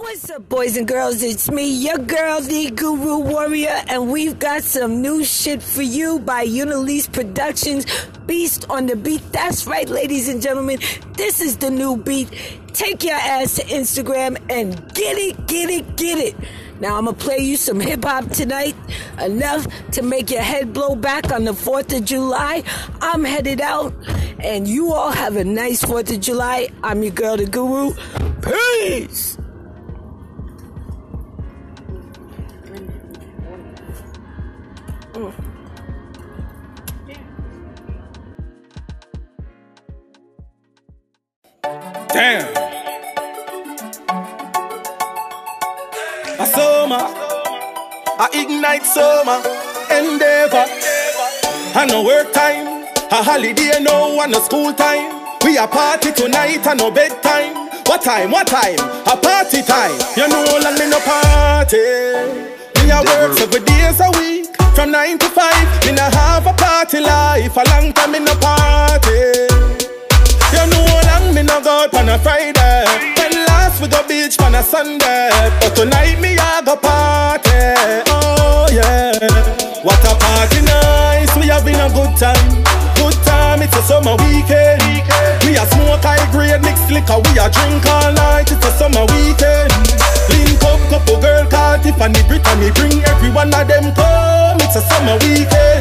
What's up, boys and girls? It's me, your girl, the Guru Warrior, and we've got some new shit for you by Unilise Productions, Beast on the Beat. That's right, ladies and gentlemen, this is the new beat. Take your ass to Instagram and get it, get it, get it. Now, I'm going to play you some hip-hop tonight, enough to make your head blow back on the 4th of July. I'm headed out, and you all have a nice 4th of July. I'm your girl, the Guru. Peace! Damn. A summer, I ignite summer, endeavor. I no work time, a holiday no, and no school time. We a party tonight and no bedtime. What time? What time? A party time. You know like me no party. Me a work 7 days a week, from 9 to 5. Me no have a party life. A long time me no party. You know long me no go out on a Friday. When last we go beach on a Sunday. But tonight me a go party. Oh yeah. What a party nice. We having a good time. Good time, it's a summer weekend. We a smoke high grade mixed liquor. We a drink all night, it's a summer weekend. Link up, couple girl called Tiffany Brittany. Bring every one of them come, it's a summer weekend.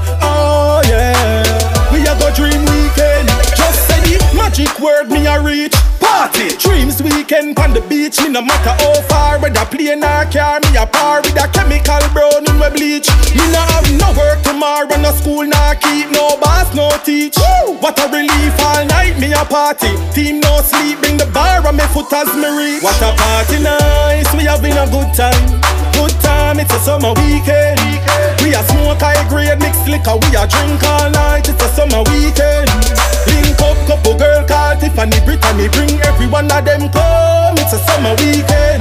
Oh yeah. We a go dream weekend. Just say the magic word me a reach. Party, dreams weekend on the beach. Me no matter how far, whether plane or car. Me a par with a chemical brown in my bleach. Me no have no work tomorrow, no school, no keep, no boss, no teach. Woo! What a relief, all night me a party. Team no sleep, bring the bar and me foot as me reach. What a party nice, we having a good time. Good time, it's a summer weekend. We a smoke high grade mixed liquor. We a drink all night, it's a summer weekend. Link up, couple girl called Tiffany Brittany. Bring every one of them come, it's a summer weekend.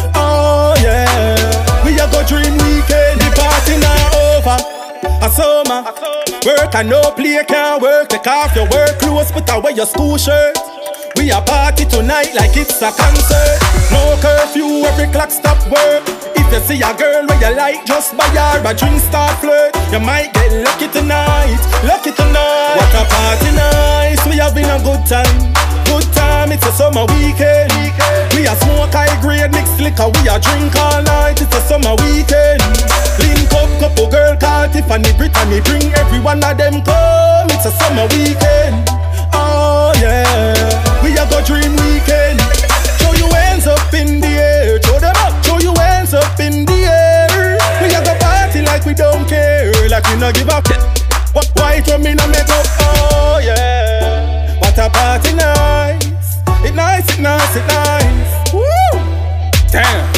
Oh yeah. We a go dream weekend. The party now over. A summer. Work and no play can't work. Take off your work clothes, put away your school shirt. We a party tonight like it's a concert. No curfew, every clock stop work. If you see a girl where you like, just buy her a drink, start flirt. You might get lucky tonight, lucky tonight. What a party nice, we having a good time. Good time, it's a summer weekend. We a smoke high grade mixed liquor. We a drink all night, it's a summer weekend. Link up, couple girl called Tiffany Brittany. Bring every one of them come, it's a summer weekend. Oh yeah. We a go dream weekend. Throw your hands up in the air. Throw them up, throw your hands up in the air. We a go party like we don't care. Like we no give up. White rum in a makeup. Oh yeah. What a party nice. It nice, it nice, it nice. Woo! Damn.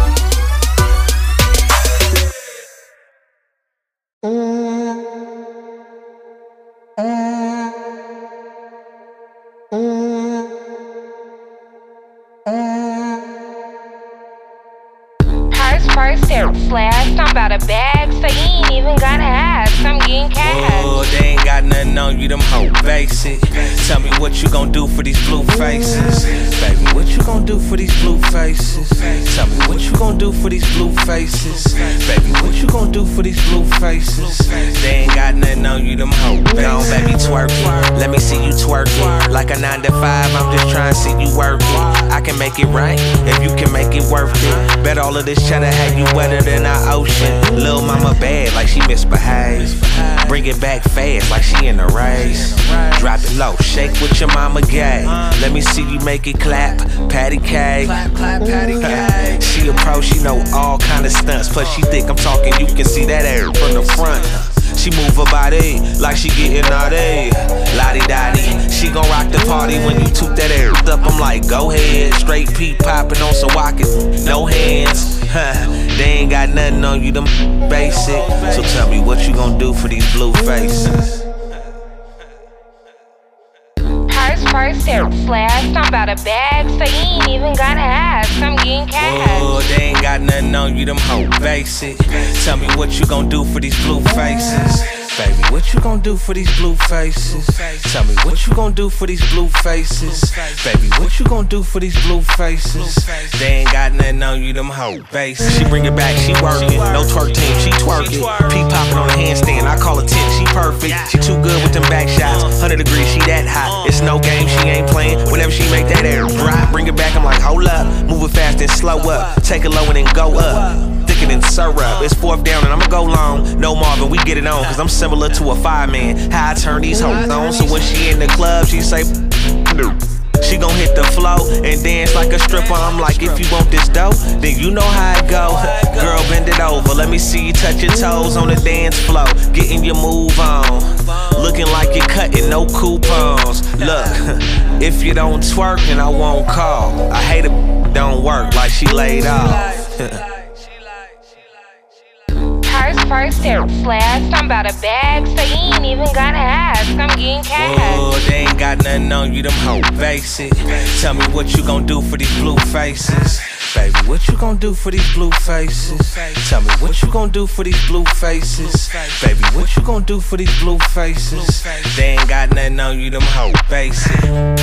Slashed, I'm about a bag, so you ain't even gotta ask. I'm getting cash. Oh, they ain't got nothing on you, them hoe basic. Tell me what you gon' do for these blue faces. Baby, what you gon' do for these blue faces? Tell me what you gon' do for these blue faces. Baby, what you gon' do for these blue faces? They ain't got nothing on you, them hoe basic. Go on, baby, twerk it. Let me see you twerk it. Like a 9 to 5, I'm just trying to see you work it. I can make it right if you can make it worth it. Bet all of this cheddar had you wetter than our ocean. Lil' mama bad like she misbehaves. Bring it back fast like she in a race. Drop it low, shake what your mama gave. Let me see you make it clap, patty cake. She a pro, she know all kind of stunts. Plus she thick, I'm talking, you can see that air from the front. She move her body like she getting naughty. Lottie-dottie, she gon' rock the party when you toot that air up. I'm like, go ahead, straight pee popping on some walking, no hands. They ain't got nothing on you, them basic. So tell me what you gon' do for these blue faces. First slashed, I'm about a bag, so you ain't even gotta ask. I'm getting cash. Oh, they ain't got nothing on you, them hoe basic. Tell me what you gon' do for these blue faces. Baby, what you gon' do for these blue faces? Tell me what you gon' do for these blue faces? Baby, what you gon' do for these blue faces? They ain't got got nothing on you, them hoe basic. She bring it back, she working. No twerk team, she twerking. P popping on a handstand, I call her 10, she perfect. She too good with them back shots. 100 degrees, she that hot. It's no game, she ain't playing. Whenever she make that air drop, bring it back, I'm like, hold up. Move it fast and slow up. Take it low and then go up. Thicker than syrup. It's fourth down and I'ma go long. No Marvin, we get it on. Cause I'm similar to a fireman. How I turn these hoes on. So when she in the club, she say, no. She gon' hit the flow and dance like a stripper. I'm like, if you want this dough, then you know how it go. Girl, bend it over. Let me see you touch your toes on the dance floor. Getting your move on. Looking like you're cutting no coupons. Look, if you don't twerk, then I won't call. I hate it, don't work like she laid off. First it's last. I'm about a bag, so you ain't even gotta ask. I'm getting cash. Whoa, they ain't got nothing on you, them hoe basic. Tell me what you gon' do for these blue faces. Baby, what you gon' do for these blue faces? Tell me what you gon' do for these blue faces. Baby, what you gon' do for these blue faces? They ain't got nothing on you, them hoe basic.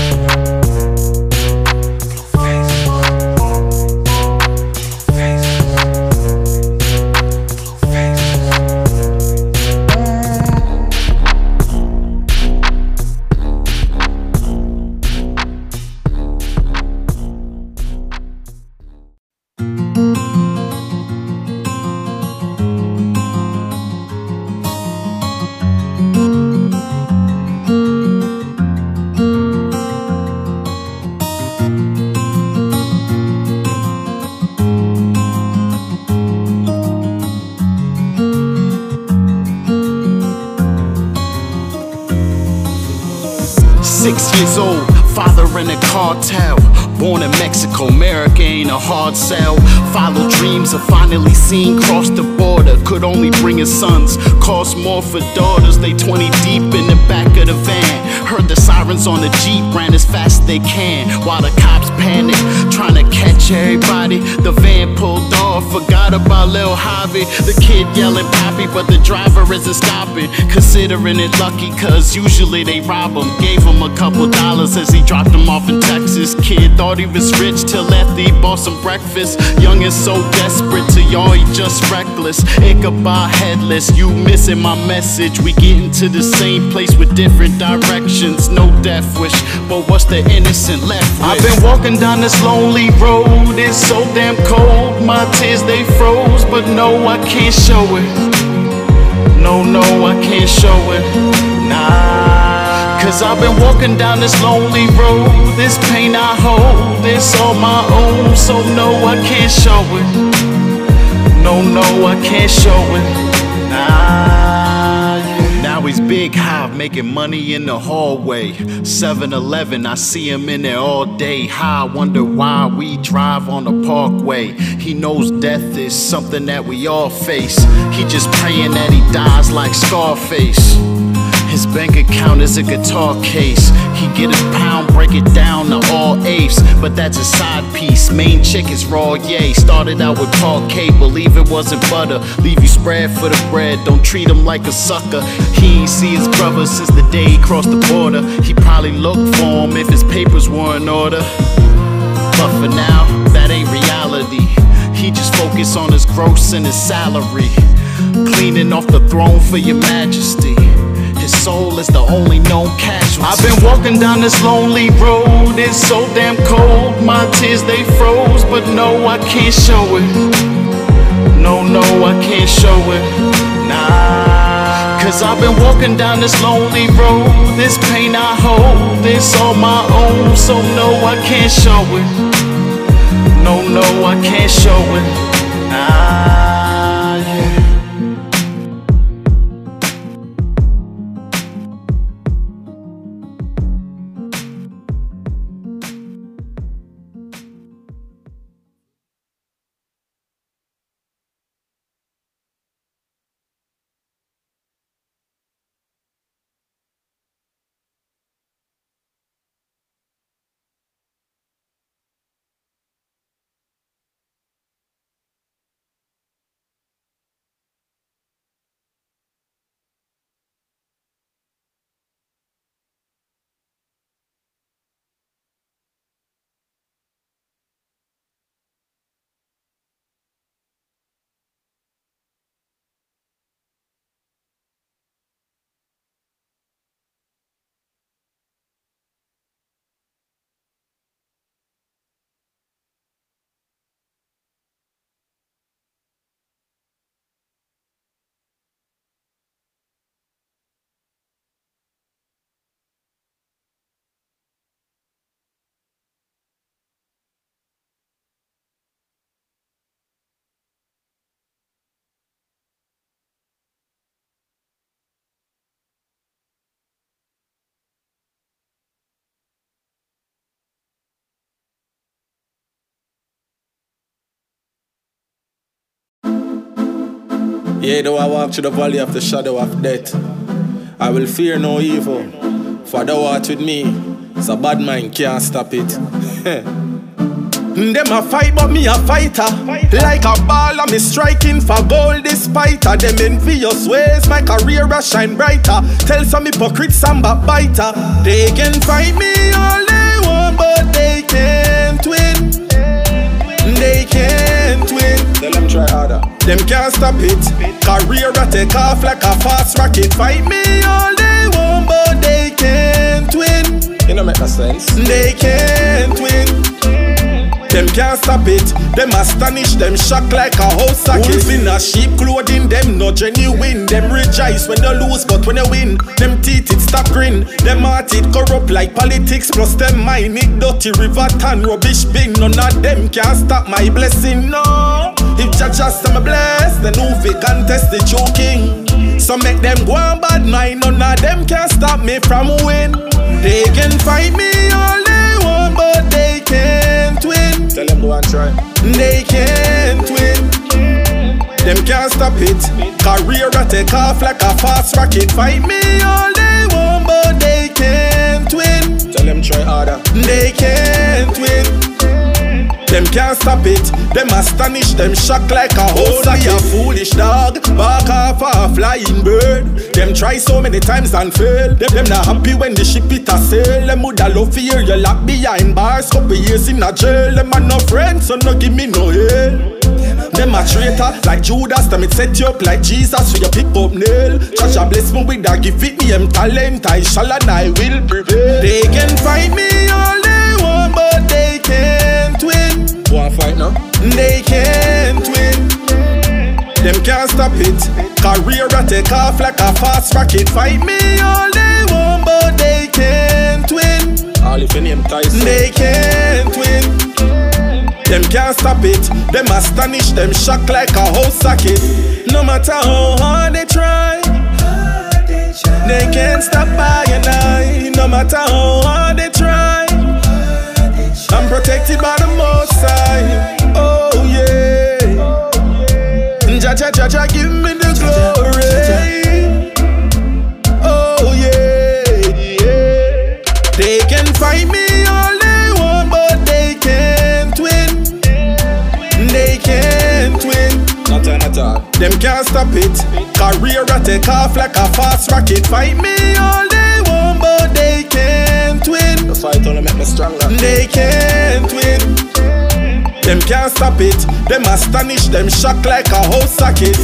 Old, father in a cartel. Born in Mexico, America ain't a hard sell. Follow dreams of finally seeing cross the border. Could only bring his sons, cost more for daughters. They 20 deep in the back of the van. Heard the sirens on the Jeep, ran as fast as they can. While the cops panic, trying to catch everybody. The van pulled off, forgot about Lil Javi. The kid yelling Pappy, but the driver isn't stopping. Considering it lucky, cause usually they rob him. Gave him a couple dollars as he dropped him off in Texas. Kid thought he was rich till after he bought some breakfast. Young and so desperate, to y'all he just reckless. Ichabod headless, you missing my message. We getting to the same place with different directions. No death wish, but what's the innocent left with? I've been walking down this lonely road, it's so damn cold. My tears they froze, but no I can't show it. No, I can't show it. Nah, cause I've been walking down this lonely road. This pain I hold, it's all my own. So no, I can't show it. No, I can't show it. Nah, yeah. Now he's big hive, making money in the hallway. 7-Eleven, I see him in there all day. High, wonder why we drive on the parkway. He knows death is something that we all face. He just praying that he dies like Scarface. His bank account is a guitar case. He get a pound, break it down to all eighths. But that's a side piece, main chick is raw, yay. Started out with parquet, believe it wasn't butter. Leave you spread for the bread, don't treat him like a sucker. He ain't see his brother since the day he crossed the border. He probably looked for him if his papers were in order. But for now, that ain't reality. He just focus on his gross and his salary. Cleaning off the throne for your majesty. His soul is the only known casualty. I've been walking down this lonely road, it's so damn cold. My tears they froze, but no I can't show it. No, I can't show it. Nah, cause I've been walking down this lonely road. This pain I hold, it's all my own. So no I can't show it. No, I can't show it. Nah, yeah. Yea, though I walk through the valley of the shadow of death, I will fear no evil, for thou art with me, so bad mind can't stop it. Them a fight, but me a fighter. Like a baller, me striking for gold despite her. Them envious ways, my career a shine brighter. Tell some hypocrites I'm backbiter. They can fight me all they want, but they can't win. They can't win. Tell them try harder. Them can't stop it. Career a take off like a fast rocket. Fight me all they want, but they can't win. You know make no sense. They can't win. Them can't stop it. Them astonish, them shock like a house socket. Wolf in a sheep clothing, them no genuine. Them rejoice when they lose, but when they win, them teeth it stop grin. Them heart it corrupt like politics, plus them mind it dirty river tan rubbish bin. None of them can stop my blessing, no. If Jah just am blessed, then who fi contest the joking? So make them go on bad mind, none of them can stop me from win. They can fight me all they want, but they can't win. Tell them go and try. They can't win. Them can't stop it. Career a take off like a fast rocket. Fight me all they want, but they can't win. Tell them try harder. They can't win. Them can't stop it. Them astonish, them shock like a whole socket. A foolish dog, back off a flying bird. Them try so many times and fail. Them not happy when the ship it a sail. Them woulda love to hear you lock behind bars. Couple years in a jail. Them are no friends, so no give me no hell. Them a traitor like Judas. Them it set you up like Jesus, so you pick up nail. Jah bless me with that, give it me them talent. I shall and I will prevail. They can fight me all they want, but they can't win. Wanna fight now? They can't win. Them can't stop it. Career a take off like a fast rocket. Fight me all they want, but they can't win. All if your name Tyson. They can't win. Them can't stop it. Them astonish, them shock like a house socket. No matter how hard they try, they can't stop by and I. No matter how hard they try, I'm protected by the Most High. Oh yeah. Jah Jah Jah Jah, give me the glory. Oh yeah, yeah. They can fight me all they want, but they can't win. They can't win. Not at all. Them can't stop it. Career a take off like a fast rocket. Fight me all they want, but they can't win. The fight only make me stronger. They can't win. Them can't stop it. Them astonish, them shock like a house socket.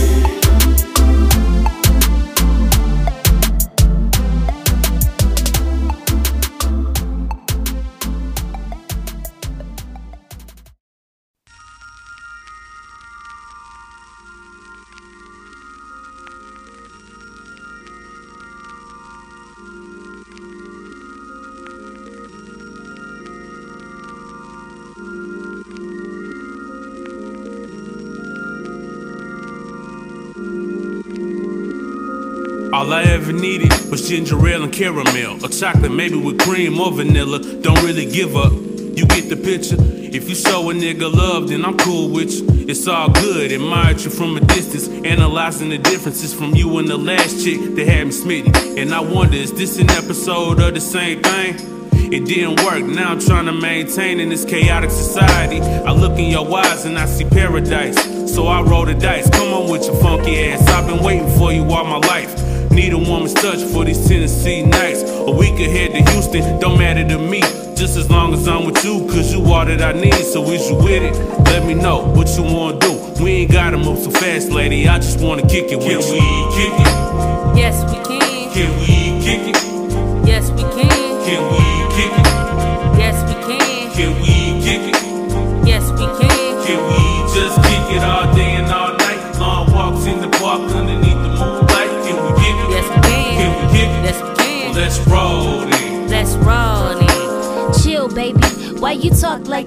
All I ever needed was ginger ale and caramel, or chocolate maybe with cream or vanilla. Don't really give up, you get the picture. If you show a nigga love, then I'm cool with you. It's all good, admired you from a distance, analyzing the differences from you and the last chick that had me smitten. And I wonder, is this an episode of the same thing? It didn't work, now I'm trying to maintain in this chaotic society. I look in your eyes and I see paradise, so I roll the dice. Come on with your funky ass, I've been waiting for you all my life. Need a woman's touch for these Tennessee nights. A week ahead to Houston, don't matter to me, just as long as I'm with you, cause you all that I need. So is you with it? Let me know what you wanna do. We ain't gotta move so fast, lady, I just wanna kick it with you. Can we kick it? Yes, we can. Can we kick it? Yes, we can. Can we kick it? Yes, we can. Can we kick it? Yes, we can. Can we just kick it all day and all night? Long walks in the park underneath the moonlight. Can we kick it? Yes, we can. Can we kick it? Yes, we can. Well, let's roll then. Let's roll then. Chill, baby, why you talk like that?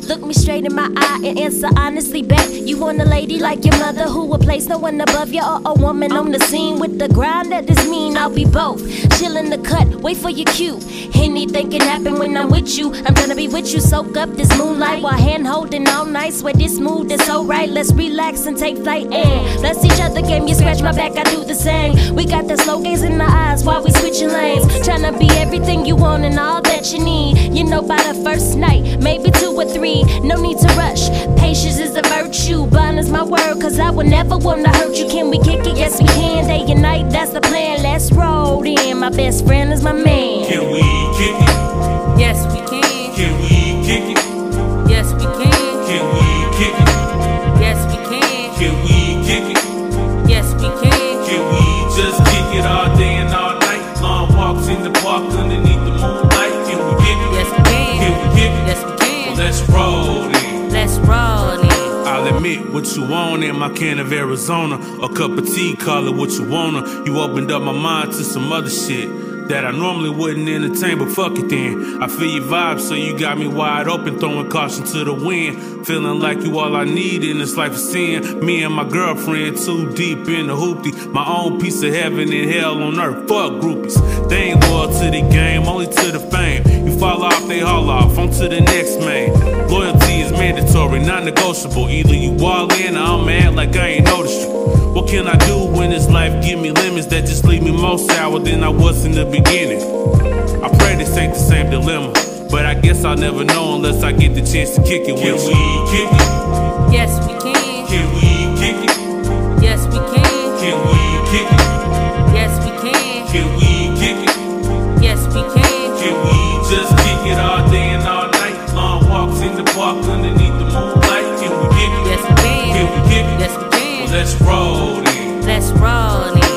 Look me straight in my eye and answer honestly back. You want a lady like your mother who will place no one above you, or a woman on the scene with the grind that is mean? I'll be both. Chill in the cut, wait for your cue. Anything can happen when I'm with you. I'm gonna be with you, soak up this moonlight while hand holding all night. Swear this mood is so right. Let's relax and take flight and bless each other. Game, you scratch my back, I do the same. We got the slow gaze in our eyes while we switching lanes. Tryna be everything you want and all that you need. You know by the first night, maybe 2 or 3. No need to rush. Patience is a virtue. Bond is my word, cause I would never wanna hurt you. Can we kick it? Yes we can. Day and night, that's the plan. Let's roll in. My best friend is my man. Can we kick it? Yes, we can. Can we kick it? Yes, we can. Can we kick it? Yes, we can. Can we kick it? Yes, we can. Can we just kick it all day and all night? Long walks in the park underneath the moonlight. Can we kick it? Yes, we can. Can we kick it? Yes, we can. Well, let's roll in. Let's roll in. I'll admit what you want in my can of Arizona. A cup of tea, call it what you wanna. You opened up my mind to some other shit that I normally wouldn't entertain, but fuck it then. I feel your vibe, so you got me wide open, throwing caution to the wind. Feeling like you all I need in this life of sin. Me and my girlfriend too deep in the hoopty. My own piece of heaven and hell on earth. Fuck groupies. They ain't loyal to the game, only to the fame. You fall off, they haul off, on to the next man. Loyalty is mandatory, non-negotiable. Either you all in or I'm mad like I ain't noticed you. What can I do when this life give me limits that just leave me more sour than I was in the beginning? I pray this ain't the same dilemma, but I guess I'll never know unless I get the chance to kick it with you. Can we kick it? Yes, we can. Can we kick it? Yes, we can. Can we kick it? Yes, we can. Can we kick it? Yes, we can. Can we just kick it all day and all night? Long walks in the park underneath the moonlight. Can we kick it? Yes, we can. Can we kick it? Yes, we can. Well, let's roll in. Let's roll in.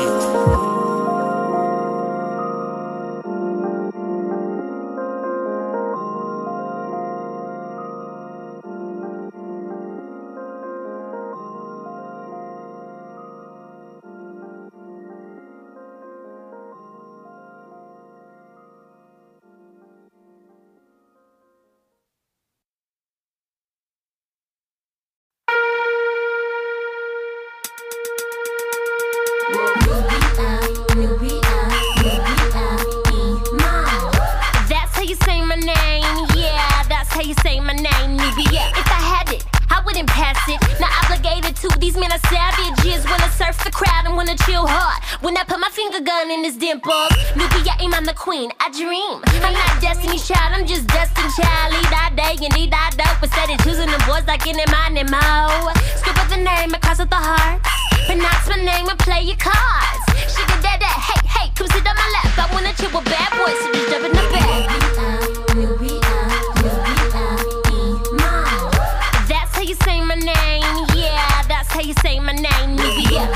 That's how you say my name, yeah, that's how you say my name, Nubia. If I had it, I wouldn't pass it. Not obligated to, these men are savages. Wanna surf the crowd and wanna chill hard. When I put my finger gun in his dimples, Nubia, I'm the queen, I dream. I'm not Destiny's Child, I'm just Destined Child. Lead that day and need that dope. Instead of choosing them boys like in my Nemo. Scribble the name across with the heart. Pronounce my name and play your cards. Sugar daddy, hey, hey, come sit on my lap. I wanna chill with bad boys, so just jump in the bed. That's how you say my name, yeah, that's how you say my name, Nubia.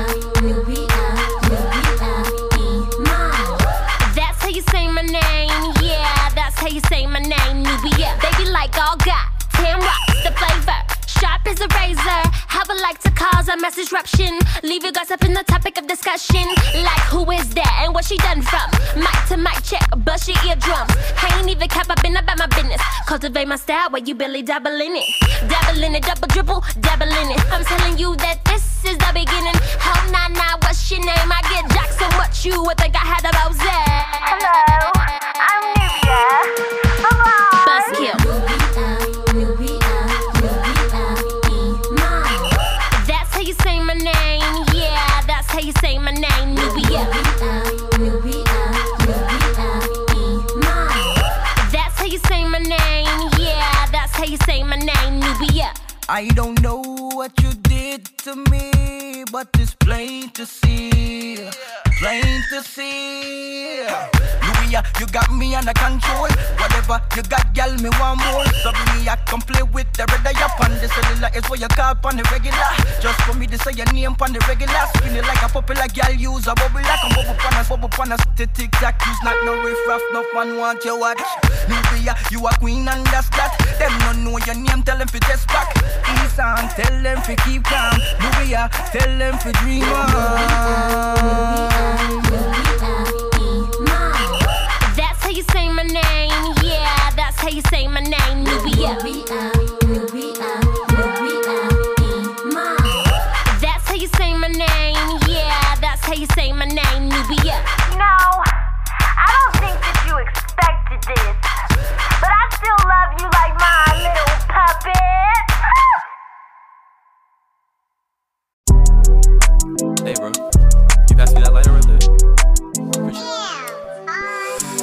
That's how you say my name, yeah, that's how you say my name, Nubia. They be like, all got 10 rocks, the flavor. Sharp as a razor, I would like to cause a mass disruption. Leave you guys up in the topic of discussion. Like who is that and what she done from? Mic to mic check, bust your eardrums. I ain't even cap, I've been about my business. Cultivate my style while you barely dabble in it. Dabble in it, double dribble, dabble in it. I'm telling you that this is the beginning. Oh, nah, what's your name? I get jacked so much you would think I had a rose. Hello, I'm Nubia. Buzzkill. That's how you say my name, yeah, that's how you say my name, Nubia. That's how you say my name, yeah, that's how you say my name, Nubia. I don't know what you did to me, but it's plain to see, plain to see. Nubia, you got me under control. Whatever you got, girl, me want more. So me, I can play with the red eye up on the cellular. Is what you call on the regular. Just for me to say your name on the regular. Spin it like a popular girl, use a bubble like a bubble pan us. Tic tac, use not no riff-raff, no fun want you watch. Nubia, you a queen and that's that. Them don't know your name, tell them fi test back. Eastside, tell them fi keep calm. Nubia, tell them fi dream on. That's how you say my name, yeah, that's how you say my name, Nubia.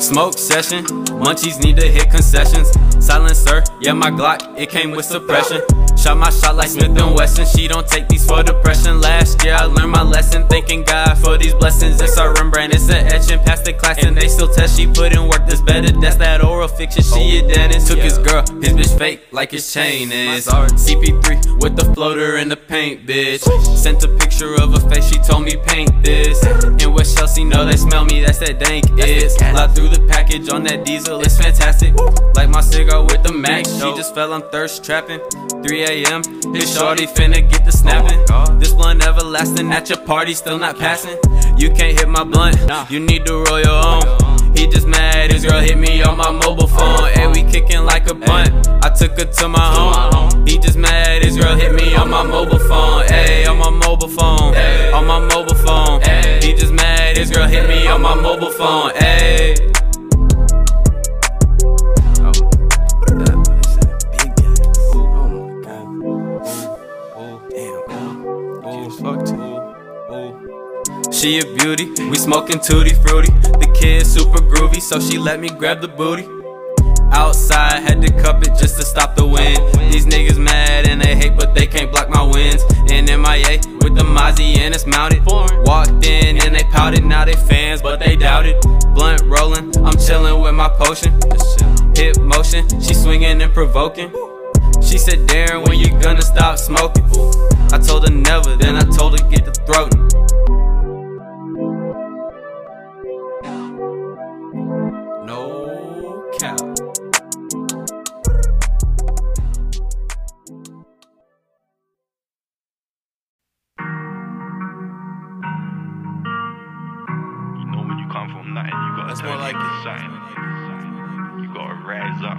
Smoke session, munchies need to hit concessions. Silencer, yeah, my Glock, it came with suppression. Shot my shot like Smith & Wesson. She don't take these for depression. Last year I learned my lesson, thanking God for these blessings. It's our Rembrandt, it's an etching. Past the class and they still test. She put in work that's better. That's that oral fiction. She a dentist. Took his girl, his bitch fake like his chain is. CP3 with the floater and the paint, bitch. Sent a picture of her face, she told me paint this. And West Chelsea know they smell me, that's that dank is. Fly through the package on that diesel, it's fantastic. Like my cigar with the Max. She just fell on thirst trapping. 3 a.m. His shorty finna get the snapping. This blunt everlasting at your party, still not passing. You can't hit my blunt, you need to roll your own. He just mad, his girl hit me on my mobile phone. Ayy, we kicking like a bunt, I took her to my home. He just mad, his girl hit me on my mobile phone. Ayy, on my mobile phone, on my mobile phone. He just mad, his girl hit me on my mobile phone. Ayy. She a beauty, we smoking tutti fruity. The kid super groovy, so she let me grab the booty. Outside, had to cup it just to stop the wind. These niggas mad and they hate, but they can't block my wins. In MIA with the Mozzie and it's mounted. Walked in and they pouted, now they fans, but they doubted. Blunt rolling, I'm chilling with my potion. Hip motion, she swinging and provoking. She said, Darren, when you gonna stop smoking? I told her never, then I told her get the throatin'. No cap. You know when you come from nothing, you gotta turn like it something. You gotta rise up.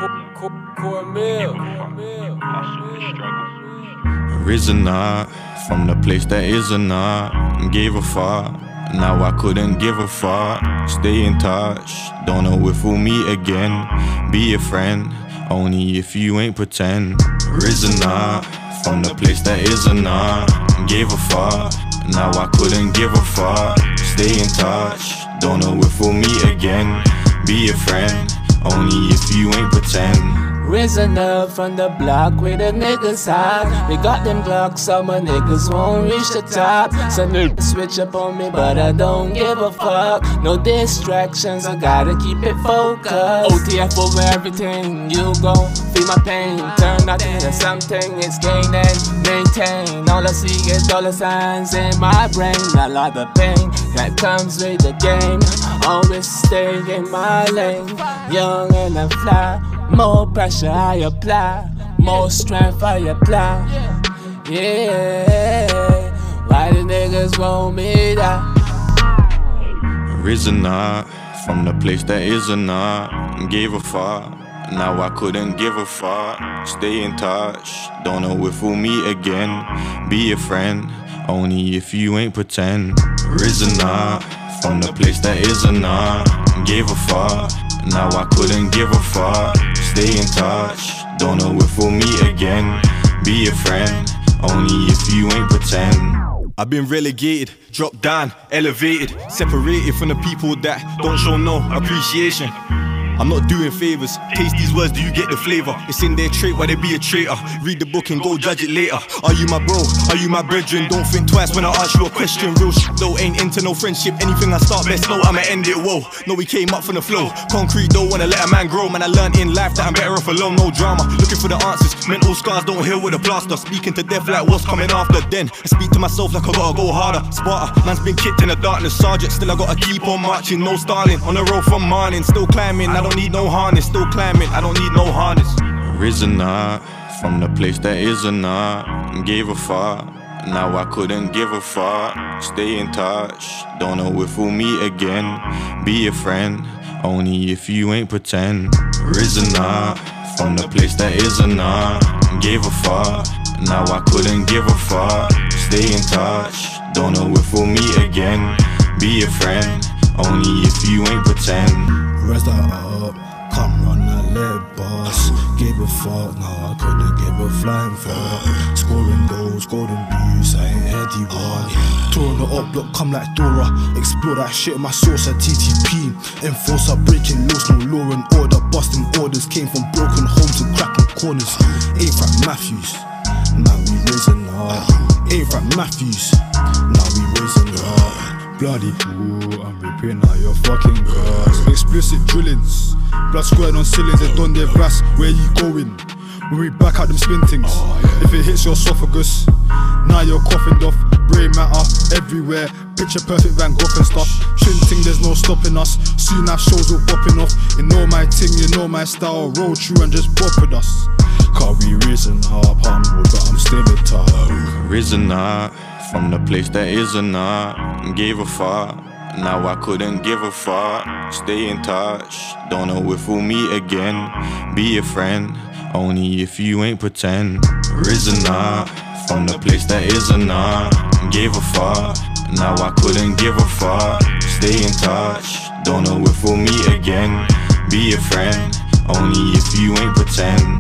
Hustle and struggle. Risen up from the place that isn't up. Gave a fuck, now I couldn't give a fuck. Stay in touch, don't know if we'll meet again. Be a friend, only if you ain't pretend. Risen up from the place that isn't up. Gave a fuck, now I couldn't give a fuck. Stay in touch, don't know if we'll meet again. Be a friend, only if you ain't pretend. Risen up from the block where the niggas hide. They got them blocks, so my niggas won't reach the top. Some niggas switch up on me, but I don't give a fuck. No distractions, I gotta keep it focused. OTF over everything, you gon' feel my pain. Turn nothing into something, it's gain and maintain. All I see is dollar signs in my brain. A lot of pain that comes with the game. Always stay in my lane, young and I fly. More pressure I apply, more strength I apply. Yeah, why the niggas want me die? Risen up from the place that isn't up. Gave a fuck, now I couldn't give a fuck. Stay in touch, don't know if we'll meet again. Be a friend, only if you ain't pretend. Risen up from the place that isn't up. Gave a fuck, now I couldn't give a fuck. Stay in touch, don't know if we'll meet again. Be a friend, only if you ain't pretend. I've been relegated, dropped down, elevated, separated from the people that don't show no appreciation. I'm not doing favors, taste these words, do you get the flavor? It's in their trait, why they be a traitor? Read the book and go judge it later. Are you my bro? Are you my brethren? Don't think twice when I ask you a question. Real shit though, ain't into no friendship. Anything I start best slow, I'ma end it, whoa. No, we came up from the flow. Concrete don't wanna let a man grow. Man, I learned in life that I'm better off alone, no drama. Looking for the answers, mental scars don't heal with a plaster. Speaking to death like what's coming after. Then I speak to myself like I gotta go harder. Sparta, man's been kicked in the darkness. Sergeant, still I gotta keep on marching. No stalling, on the road from morning. Still climbing, I don't need no harness. Still climbing, I don't need no harness. Risen up from the place that isn't up. Gave a fuck, now I couldn't give a fuck. Stay in touch, don't know if we'll meet again. Be a friend, only if you ain't pretend. Risen up from the place that isn't up. Gave a fuck, now I couldn't give a fuck. Stay in touch, don't know if we'll meet again. Be a friend, only if you ain't pretend. Rest up, come run a let it pass. Gave a fuck, nah, I couldn't give a flying fuck. Scoring goals, golden boots, I ain't heady one. Touring the up block, come like Dora. Explore that shit with my sauce at TTP. Enforcer, breaking laws, no law and order. Busting orders, came from broken homes and cracking corners. Ain't Frank Matthews, now we raising up. Ain't Frank Matthews, now we raising up. Bloody fool, I'm ripping out your fucking grass. Explicit drillings, blood squared on ceilings, they done their brass. Where you going? When we back out them spin things. If it hits your esophagus, now you're coughing off. Brain matter everywhere, picture perfect Van Gogh and stuff. Shrinting, there's no stopping us. Soon our shows will popping off. You know my ting, you know my style. Roll through and just bop with us. Can't be risen up, humble, but I'm still a top. Risen up from the place that isn't up. Gave a fuck, now I couldn't give a fuck. Stay in touch, don't know if we'll meet again. Be a friend, only if you ain't pretend. Risen up from the place that isn't up. Gave a fuck, now I couldn't give a fuck. Stay in touch, don't know if we'll meet again. Be a friend, only if you ain't pretend.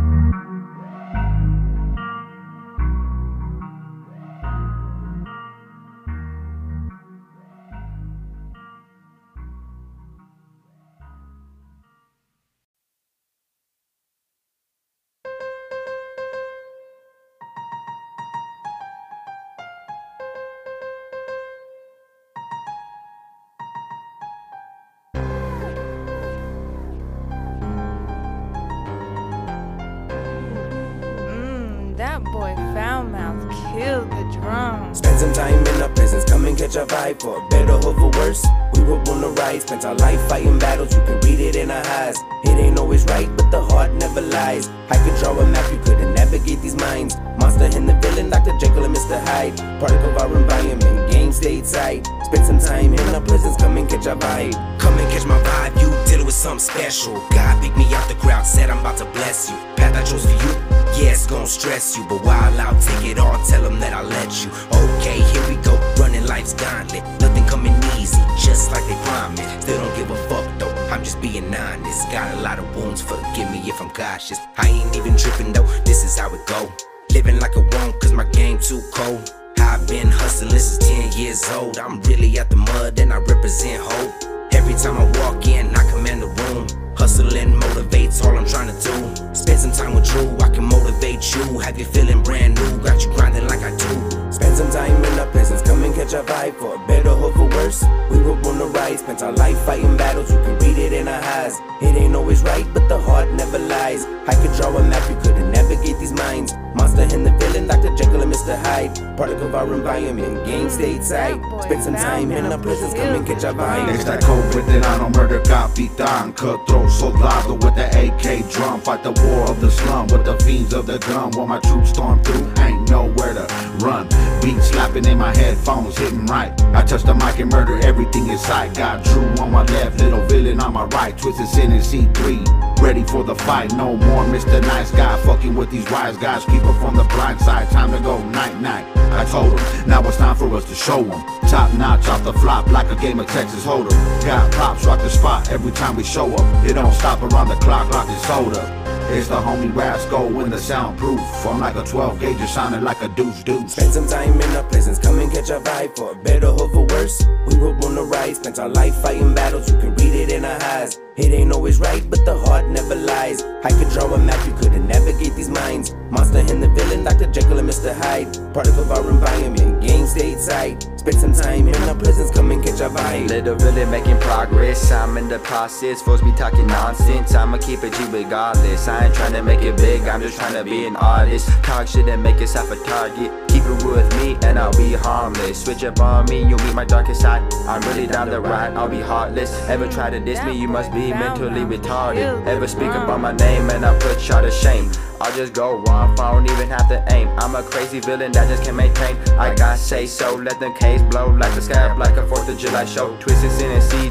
That boy Foulmouth killed the drum. Spend some time in the prisons, come and catch a vibe. For better or for worse, we were born to rise. Spent our life fighting battles, you can read it in our eyes. It ain't always right, but the heart never lies. I could draw a map, you couldn't navigate these minds. Monster and the villain, Dr. Jekyll and Mr. Hyde. Product of our environment, game stateside. Spend some time in the prisons, come and catch a vibe. Come and catch my vibe, you dealing with something special. God picked me out the crowd, said I'm about to bless you. Path I chose for you, yeah, it's gon' stress you. But while I'll take it all, tell them that I'll let you. Okay, here we go, running life's gauntlet. Nothing coming easy, just like they promised. Still don't give a fuck though, I'm just being honest. Got a lot of wounds, forgive me if I'm cautious. I ain't even tripping though, this is how it go. Living like I won't, cause my game too cold. I've been hustling since 10 years old. I'm really out the mud and I represent hope. Every time I walk in, I command the room. Hustling motivates all I'm trying to do. Spend some time with Drew, I can motivate you. Have you feeling brand new, got you grinding like I do. Spend some time in the prisons, come and catch a vibe. For better or for worse, we were born to rise. Spent our life fighting battles, you can read it in our eyes. It ain't always right, but the heart never lies. I could draw a map, you couldn't navigate these minds. Monster and the villain, Dr. Jekyll and Mr. Hyde. Product of our environment, game stateside. Spend some time in the prisons, come and catch a vibe. It's that code written out on murder, Capitan. Cutthroat soldado with the AK drum. Fight the war of the slum with the fiends of the gun. While my troops storm through, ain't nowhere to run. Beat slapping in my headphones, hitting right. I touch the mic and murder everything in sight. Got Drew on my left, little villain on my right. Twisted Sin and C3, ready for the fight. No more Mr. Nice Guy, fucking with these wise guys. Keep up from the blind side, time to go night-night. I told him, now it's time for us to show them. Top notch off the flop like a game of Texas Hold'em. Got props, rock the spot every time we show up. It don't stop around the clock, lock this soda. It's the homie Rasco in the soundproof. I'm like a 12 gauge, sounding like a deuce. Spend some time in the prisons, come and catch a vibe. For better or for worse, we were born to rise. Spent our life fighting battles, you can read it in our eyes. It ain't always right, but the heart never lies. I could draw a map, you couldn't navigate these minds. Monster and the villain, Dr. Jekyll and Mr. Hyde. Product of our environment, game stateside. Spend some time in the prisons, come and catch a vibe. Literally making progress, I'm in the process. Supposed to be talking nonsense, I'ma keep it G regardless. I ain't trying to make it big, I'm just trying to be an artist. Talk shit and make yourself a target. Keep it with me and I'll be harmless. Switch up on me, you'll meet my darkest side. I'm really down the ride, I'll be heartless. Ever try to diss me, you must be mentally retarded. Ever speak about my name and I put y'all to shame. I'll just go off, I don't even have to aim. I'm a crazy villain that just can't maintain. I got say so, let them K's blow like the sky, like a 4th of July show. Twisted Sin and C3,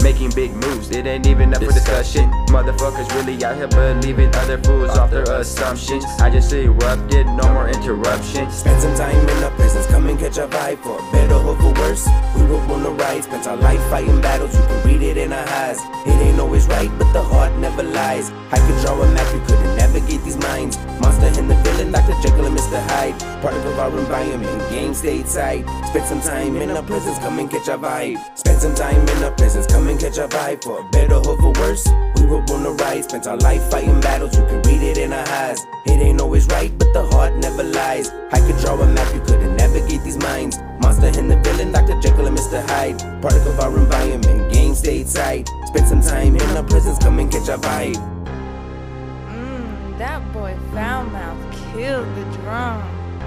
making big moves, it ain't even up for discussion. Motherfuckers really out here believing other fools off their assumptions. I just erupted, no more interruptions. Spend some time in the prisons, come and catch a vibe. For better or for worse, we were on the rise. Spent our life fighting battles, you can read it in our eyes. It ain't always right, but the heart never lies. I could draw a map, you couldn't navigate these minds. Monster and the villain, Dr. Jekyll and Mr. Hyde. Product of our environment, game stateside. Spend some time in the prisons, come and catch a vibe. Spend some time in the prisons, come and catch a vibe. For better or for worse, we were on the rise. Spent our life fighting battles, you can read it in our eyes. It ain't always right, but the heart never lies. I could draw a map, you couldn't navigate these minds. Monster and the villain, Dr. Jekyll and Mr. Hyde. Product of our environment, game stateside. Spend some time in the prisons, come and catch a vibe. That boy Foul Mouth killed the drum.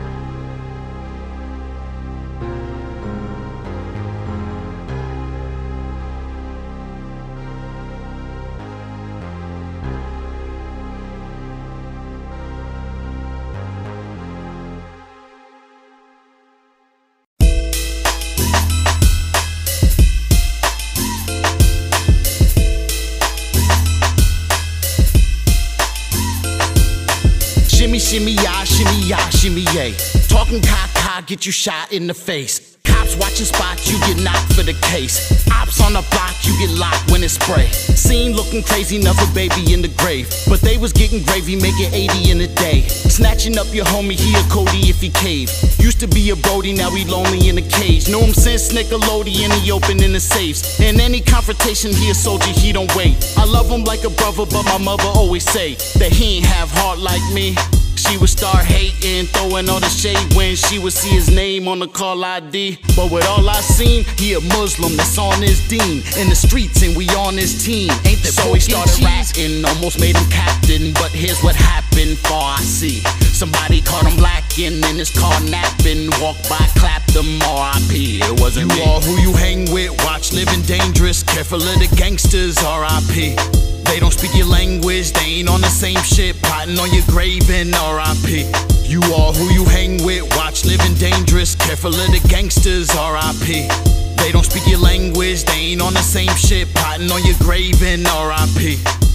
Shimmy ya, shimmy yay. Talking cock, get you shot in the face. Cops watching spots, you get knocked for the case. Ops on the block, you get locked when it's spray. Scene looking crazy, another baby in the grave. But they was getting gravy, making 80 in a day. Snatching up your homie, he a Cody if he cave. Used to be a Brody, now he lonely in a cage. Knew him since Nickelodeon, he opening the safes. In any confrontation, he a soldier, he don't wait. I love him like a brother, but my mother always say that he ain't have heart like me. She would start hating, throwing all the shade when she would see his name on the call ID. But with all I seen, he a Muslim that's on his deen. In the streets and we on his team. Ain't that so he started rapping, almost made him captain. But here's what happened, far I see. Somebody caught him lacking in his car napping. Walked by, clapped him, R.I.P. It wasn't me. You are who you hang with, watch living dangerous. Careful of the gangsters, R.I.P. They don't speak your language, they ain't on the same shit. Plotting on your grave and R.I.P. You are who you hang with, watch living dangerous. Careful of the gangsters, R.I.P. They don't speak your language, they ain't on the same shit. Plotting on your grave and R.I.P.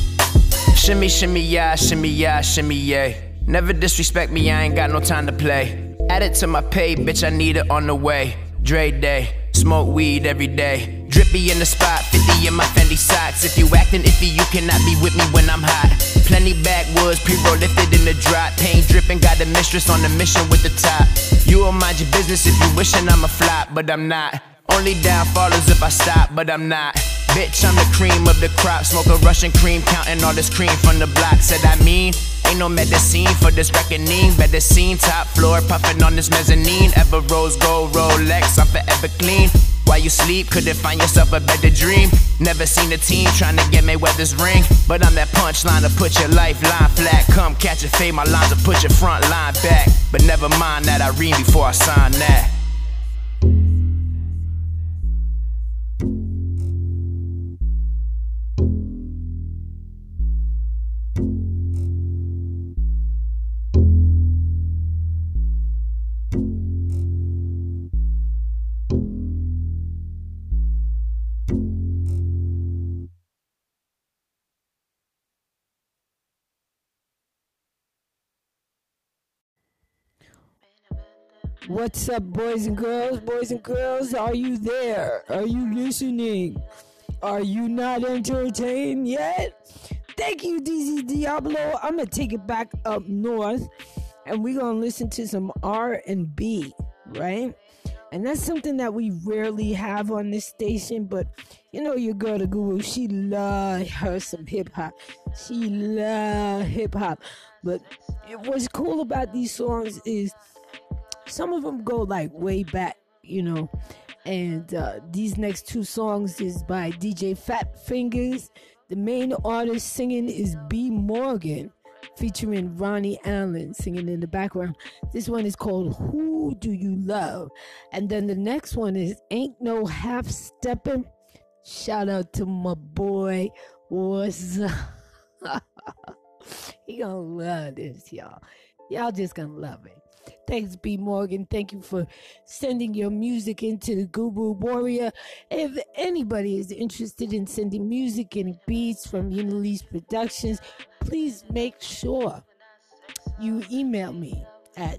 Shimmy, shimmy, yeah, shimmy, yeah. Never disrespect me, I ain't got no time to play. Add it to my pay, bitch, I need it on the way. Dre day, smoke weed every day. Drippy in the spot, 50 in my Fendi socks. If you acting iffy, you cannot be with me when I'm hot. Plenty backwoods, pre-roll lifted in the drop. Paint dripping, got the mistress on the mission with the top. You will mind your business if you wishing I'm a flop, but I'm not. Only downfall is if I stop, but I'm not. Bitch, I'm the cream of the crop. Smoke a Russian cream, counting all this cream from the block. Said I mean, ain't no medicine for this reckoning. Better seen, top floor, puffing on this mezzanine. Ever rose gold Rolex, I'm forever clean. While you sleep, couldn't find yourself a better dream. Never seen a team trying to get Mayweather's ring. But I'm that punchline to put your lifeline flat. Come catch a fade, my lines will put your front line back. But never mind that, I read before I sign that. What's up, boys and girls? Boys and girls, are you there? Are you listening? Are you not entertained yet? Thank you, DZ Diablo. I'm gonna take it back up north, and we're gonna listen to some R&B, right? And that's something that we rarely have on this station, but you know your girl, the Guru, she love her some hip-hop. She love hip-hop. But what's cool about these songs is some of them go like way back, you know. And these next two songs is by DJ Fat Fingers. The main artist singing is B. Morgan, featuring Ronnie Allen singing in the background. This one is called Who Do You Love? And then the next one is Ain't No Half Steppin'. Shout out to my boy. What's up? He gonna love this, y'all. Y'all just gonna love it. Thanks, B. Morgan. Thank you for sending your music into the Guru Warrior. If anybody is interested in sending music and beats from Unilise Productions, please make sure you email me at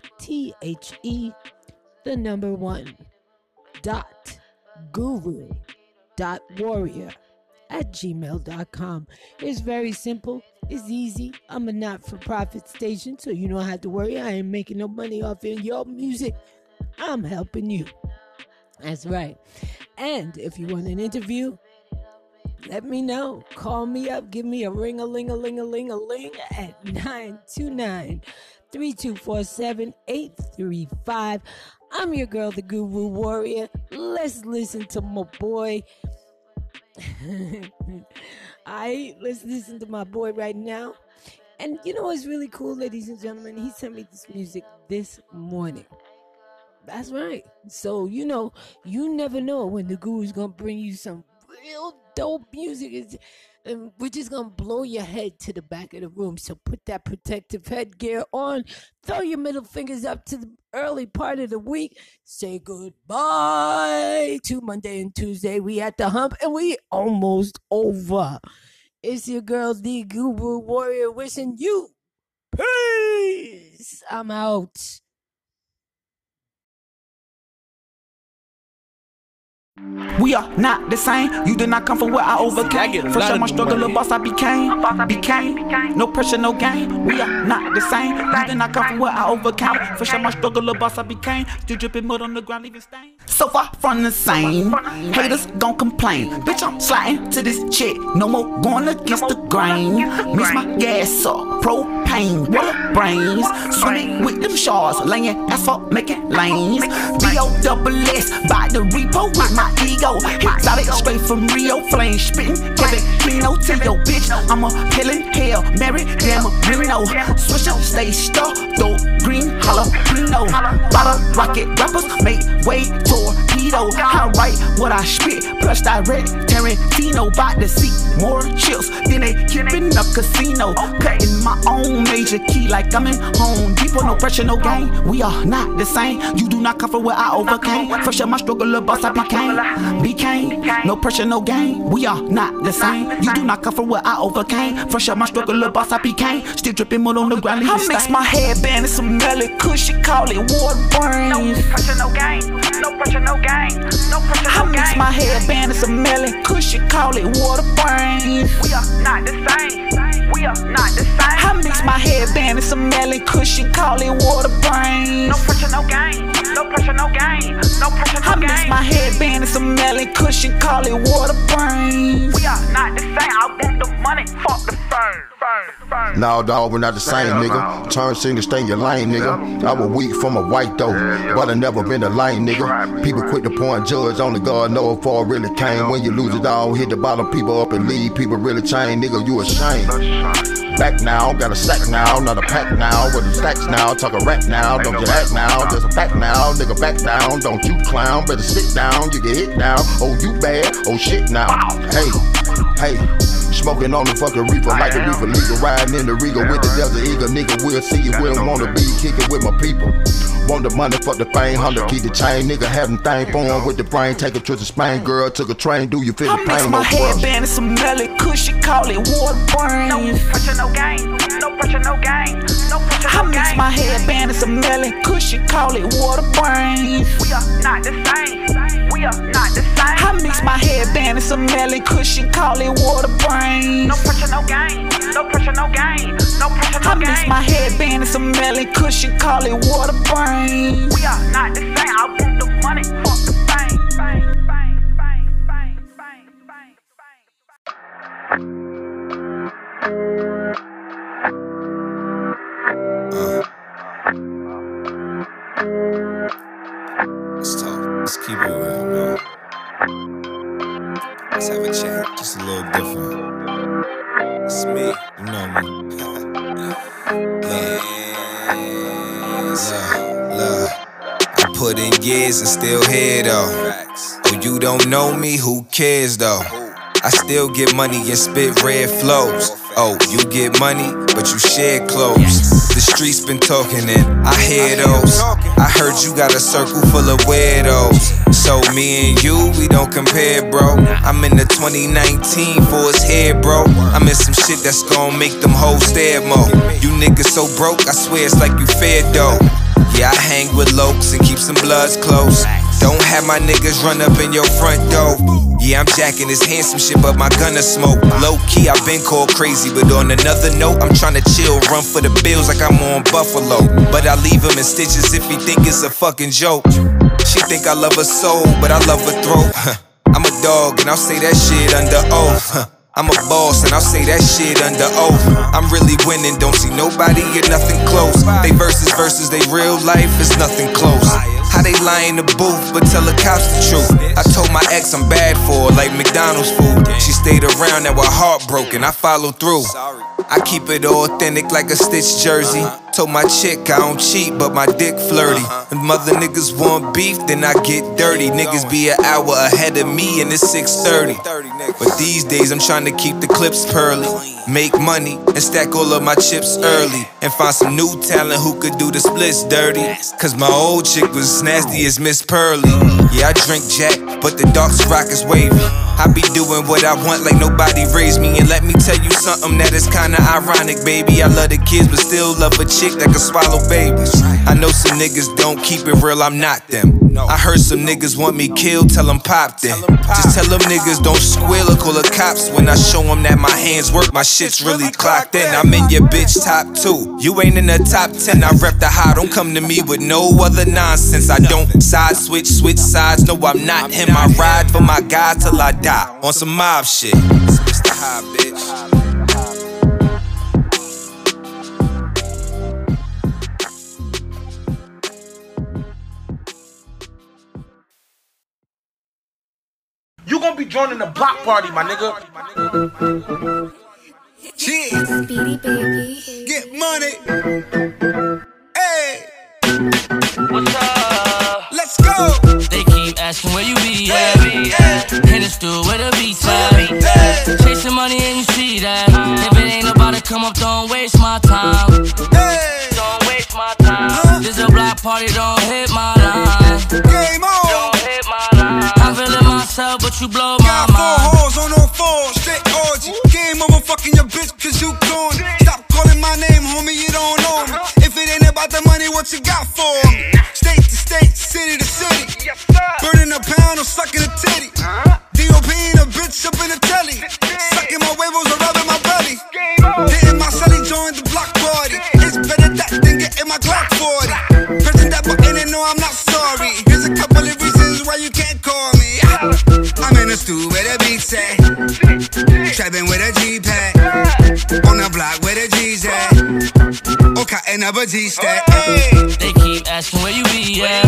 the1.guru.warrior@gmail.com. It's very simple. It's easy. I'm a not-for-profit station, so you don't have to worry. I ain't making no money off of your music. I'm helping you. That's right. And if you want an interview, let me know. Call me up. Give me a ring-a-ling-a-ling-a-ling-a-ling at 929-3247-835. I'm your girl, the Guru Warrior. Let's listen to my boy. Let's listen to my boy right now. And you know what's really cool, ladies and gentlemen? He sent me this music this morning. That's right. So, you know, you never know when the Guru's going to bring you some real dope music. And we're just going to blow your head to the back of the room. So put that protective headgear on. Throw your middle fingers up to the early part of the week. Say goodbye to Monday and Tuesday. We at the hump and we almost over. It's your girl, the Guru Warrior, wishing you peace. I'm out. We are not the same. You did not come from where I overcame. First of my struggle, the boss I became. No pressure, no gain. We are not the same. You did not come from where I overcame. First of my struggle, the boss I became. Still dripping mud on the ground, leaving stains. So far from the same. Haters gon' complain. Bitch, I'm sliding to this chick. No more going against the grain. Mix my gas up, propane, water brains. Swimming with them sharks, laying asphalt, making lanes. D-O-double-S, by the repo with my ego. Exotic straight from Rio, flame spitting Kevin Keno to your bitch. I'm a killing hell, Mary damn Reno. Switch up, stay stuck, though green jalapeno. Bottle rocket rappers make way torpedo. I write what I spit, plus direct Tarantino. Bout to see more chips than they keep in a casino. Cutting my own major key like I'm in Home Depot. No pressure, no gain. We are not the same. You do not come from where I overcame. First of my struggle, the boss I became. No pressure, no gain. We are not the same. You do not come from where I overcame. First of my struggle, the boss I became. Still dripping mud on the ground. I mix my headband and some melon kush. You call it water brains. No pressure, no gain. No pressure, no gain. No pressure, no gain. I mix my headband and some melon kush. You call it water brains. We are not the same. We are not the same. I mix my headband and some melon kush. You call it water brains. No pressure, no gain. No pressure, no gain. No pressure, no gain. I mix my headband and some melon cushion, call it water brains. We are not the same. I want the money, fuck the fame. Nah, dawg, we're not the same, nigga. Turn singer, stay in your lane, nigga. I was weak from a white though, but I never been a lane, nigga. People quick to point judge, only God know if I really came. When you lose it all, hit the bottom, people up and leave. People really change, nigga, you ashamed. Back now, got a sack now, not a pack now. With the stacks now, talk a rap now. Don't get act now, just a fact now. Nigga, back down, don't you clown. Better sit down, you get hit now. Oh, you bad, oh shit now. Hey, smoking on the fucking reefer like the reefer legal. Riding in the Regal with the Delta Eagle, nigga. We'll see you, we don't wanna be kicking with my people. Want the money, fuck the fame, 100 keep the chain. Nigga having thing born with the brain. Take a trip to Spain, girl, took a train. Do you feel the pain? I mix my headband and some melon kush. You call it water brains. No pressure, no gain. No pressure, no gain. No pressure, no gain. I mix my headband and some melon kush. You call it water brains. We are not the same. We are not the same. I mix my headband and some melon kush. You call it water brains. No pressure, no gain. No pressure, no gain. No pressure, no gain. I mix my headband and some melon kush. You call it water brains. We are not the same. I want the money, fuck the fame. Let's talk. Let's keep it real, man. Let's have a chat, just a little different. It's me, you know me. Look, I put in years and still here though. Oh, you don't know me, who cares though? I still get money and spit red flows. Oh, you get money, but you share clothes. The streets been talking and I hear those. I heard you got a circle full of weirdos. So me and you, we don't compare, bro. I'm in the 2019 for his hair, bro. I'm in some shit that's gon' make them hoes stare more. You niggas so broke, I swear it's like you fair though. Yeah, I hang with lokes and keep some bloods close. Don't have my niggas run up in your front door. Yeah, I'm jacking this handsome shit, but my gunna smoke. Low key, I've been called crazy, but on another note, I'm tryna chill, run for the bills like I'm on Buffalo. But I leave him in stitches if he think it's a fucking joke. She think I love her soul, but I love her throat. I'm a dog and I'll say that shit under oath. I'm a boss and I'll say that shit under oath. I'm really winning, don't see nobody or nothing close. They versus, they real life is nothing close. How they lie in the booth but tell the cops the truth. I told my ex I'm bad for her like McDonald's food. She stayed around, now her heart broken, I followed through. I keep it authentic like a Stitch jersey. Told my chick I don't cheat, but my dick flirty. If mother niggas want beef, then I get dirty. Niggas be an hour ahead of me and it's 6:30. But these days I'm trying to keep the clips pearly, make money and stack all of my chips early, and find some new talent who could do the splits dirty. Cause my old chick was nasty as Miss Pearly. Yeah, I drink Jack, but the dark rock is wavy. I be doing what I want like nobody raised me. And let me tell you something that is kinda ironic, baby. I love the kids but still love a chick that can swallow babies. I know some niggas don't keep it real, I'm not them. I heard some niggas want me killed, tell them pop then. Just tell them niggas don't squeal or call the cops when I show them that my hands work, my shit's really clocked in. I'm in your bitch top 2, you ain't in the top 10. I rep the high, don't come to me with no other nonsense. I don't side switch sides, no I'm not him. I ride for my guys till I die, on some mob shit. It's the high, bitch. You gonna be joining the block party, my nigga. Yeah. Speedy baby. Get money. Hey. What's up? Let's go. They keep asking where you be at. In the stool where the beats at. Chasing money and you see that. If it ain't about to come up, don't waste my time. Don't waste my time. This a block party, don't hit my line. Game on. Don't hit my line. I'm feeling myself, but you blow my mind. Got 4 hoes on all 4, straight orgy. Game over, fucking your bitch, cause you gone. Stop calling my name, homie, you don't know me. If it ain't about the money, what you got for me? State to state, city to city. Burning a pound or sucking a titty. D.O.P. and a bitch up in the telly. Sucking my huevos or rubbing my belly. Hitting my celly, joined the block party. It's better that than getting my Glock 40. Pressing that button and no, I'm not sorry. Here's a couple of reasons why you can't call me. I'm in the stew where the beats at. Trapping with a G-Pack. On the block where the G's at. Oh, cutting up a G-stack. They keep asking where you be at.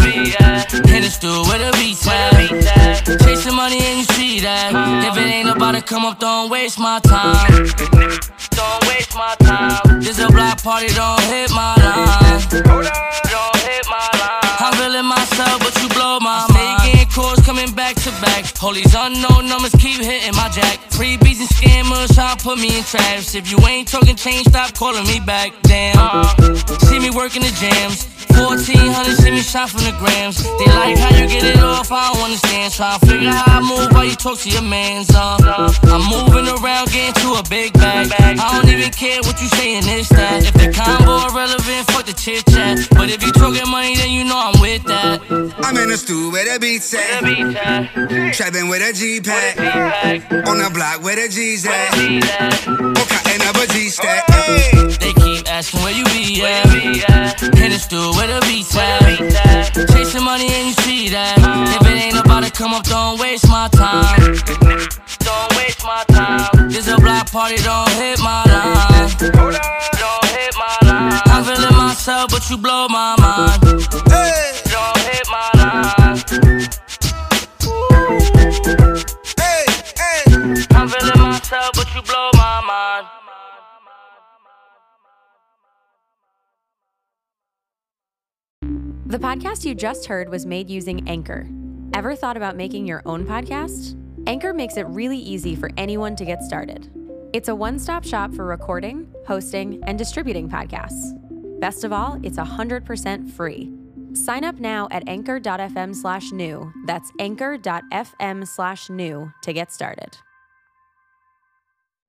In the stool where the beats at. Chasing money and you see that. If it ain't about to come up, don't waste my time. Don't waste my time. This a block party, don't hit my line. Don't hit my line. I'm feeling myself, but you blow my mind. Stay getting calls coming back to back. All these unknown numbers keep hitting my jack. Freebies and scammers trying to put me in traps. If you ain't talking change, stop calling me back. Damn. See me working the jams. 1400, see me shot from the grams. They like how you get it off, I don't understand. Tryna figure how I move while you talk to your mans. I'm moving around, getting to a big bag. I don't even care what you saying, this, that. If the combo irrelevant, fuck the chit chat. But if you talking money, then you know I'm with that. I'm in the stew where the beats at. Trapping with a G-Pack. On the block where the G's at. Oh, cutting up a G-stack. They keep asking where you be at. In the stew where the beats at. Chasing money and you see that. If it ain't about to come up, don't waste my time. Don't waste my time. This a block party, don't hit my line. Don't hit my line. I'm feeling myself, but you blow my mind. Don't hit my line. I'm feeling myself, but you blow my mind. The podcast you just heard was made using Anchor. Ever thought about making your own podcast? Anchor makes it really easy for anyone to get started. It's a one-stop shop for recording, hosting, and distributing podcasts. Best of all, it's 100% free. Sign up now at anchor.fm/new. That's anchor.fm/new to get started.